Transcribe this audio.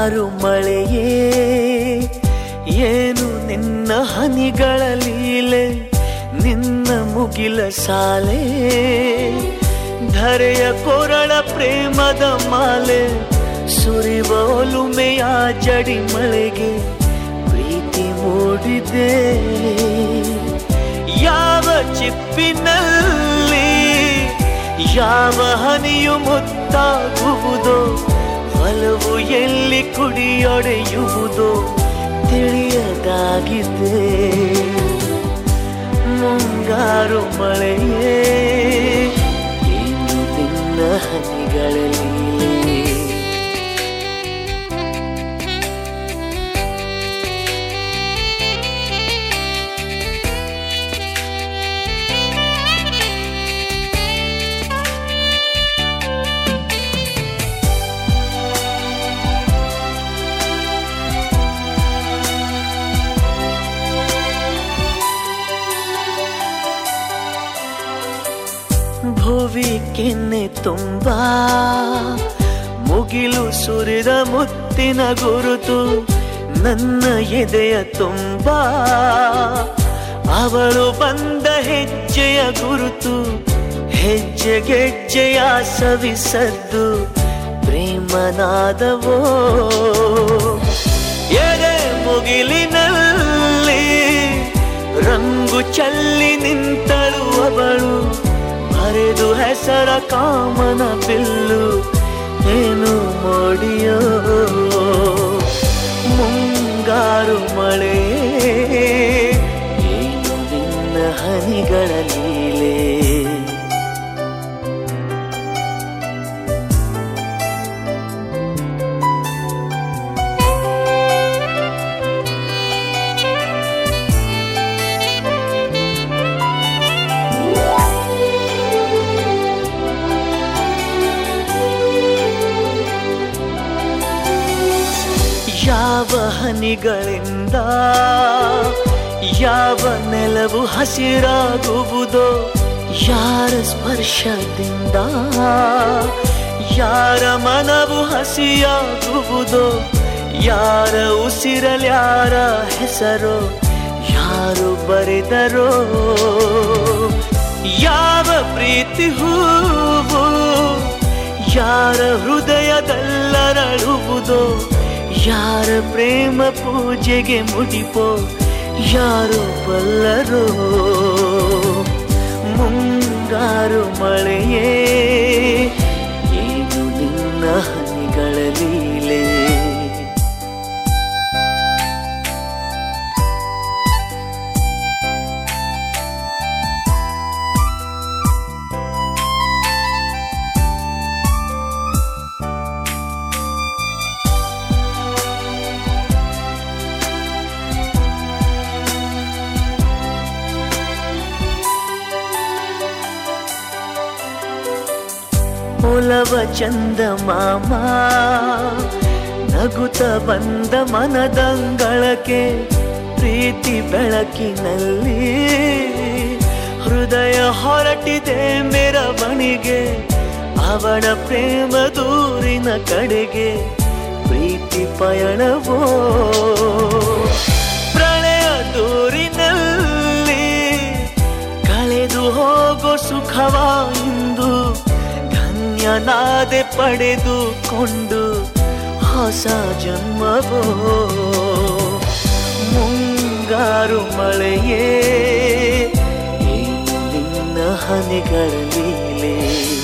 ಮುಂಗಾರು ಮಳೆಯೇ ಏನು ನಿನ್ನ ಹನಿಗಳ ಲೀಲೆ, ನಿನ್ನ ಮುಗಿಲ ಸಾಲೆ ಧರೆಯ ಕೊರಳ ಪ್ರೇಮದ ಮಾಲೆ, ಸುರಿವ ಒಲುಮೆಯ ಜಡಿ ಮಳೆಗೆ ಪ್ರೀತಿ ಮೂಡಿದೆ. ಯಾವ ಚಿಪ್ಪಿನಲ್ಲಿ ಯಾವ ಹನಿಯು ಮುತ್ತಾಗುವುದೋ, ಒಲವು ಎಲ್ಲಿ ಕುಡಿಯೊಡೆಯುವುದೋ ತಿಳಿಯದಾಗಿದೆ. ಮುಂಗಾರು ಮಳೆಯೇ ಏನು ನಿನ್ನ ಹನಿಗಳ ಲೀಲೆ. ಭುವಿ ಕೆನ್ನೆ ತುಂಬಾ ಮುಗಿಲು ಸುರಿದ ಮುತ್ತಿನ ಗುರುತು, ನನ್ನ ಎದೆಯ ತುಂಬಾ ಅವಳು ಬಂದ ಹೆಜ್ಜೆಯ ಗುರುತು. ಹೆಜ್ಜೆಗೆಜ್ಜೆಯ ಸವಿಸದ್ದು ಪ್ರೇಮನಾದವೋ, ಎದೆ ಮುಗಿಲಿನಲ್ಲಿ ರಂಗು ಚಲ್ಲಿ ನಿಂತಳು ಅವಳು, ಹರಿದು ಹೆಸರ ಕಾಮನ ಬಿಲ್ಲು ಏನು ಮೋಡಿಯೋ. ಮುಂಗಾರು ಮಳೆ ಏನು ನಿನ್ನ ಹನಿಗಳ ಲೀಲೆ. ಯಾವ ಹನಿಗಳಿಂದ ಯಾವ ನೆಲವು ಹಸಿರಾಗುವುದೋ, ಯಾರ ಸ್ಪರ್ಶದಿಂದ ಯಾರ ಮನವು ಹಸಿಯಾಗುವುದೋ, ಯಾರ ಉಸಿರಲ್ಯಾರ ಹೆಸರೋ ಯಾರು ಬರೆದರೋ. ಯಾವ ಪ್ರೀತಿ ಹೂವು ಯಾರ ಹೃದಯದಲ್ಲರಳುವುದೋ, ಯಾರ ಪ್ರೇಮ ಪೂಜೆಗೆ ಮುಡಿಪೋ ಯಾರು ಬಲ್ಲರೋ. ಮುಂಗಾರು ಮಳೆಯೇ ಏನು ನಿನ್ನ ಹನಿಗಳ ಲೀಲೆ. ಒಲವ ಚಂದ ಮಾಮ ನಗುತ್ತ ಬಂದ ಮನದಂಗಳಕ್ಕೆ, ಪ್ರೀತಿ ಬೆಳಕಿನಲ್ಲಿ ಹೃದಯ ಹೊರಟಿದೆ ಮೆರವಣಿಗೆ. ಅವಳ ಪ್ರೇಮ ದೂರಿನ ಕಡೆಗೆ ಪ್ರೀತಿ ಪಯಣವೋ, ಪ್ರಳಯ ದೂರಿನಲ್ಲಿ ಕಳೆದು ಹೋಗೋ ಸುಖವ ಇಂದು ಧನ್ಯನಾದೆ ಪಡೆದುಕೊಂಡು ಹೊಸ ಜನ್ಮವೋ. ಮುಂಗಾರು ಮಳೆಯೇ ಏನು ನಿನ್ನ ಹನಿಗಳ ಲೀಲೆ.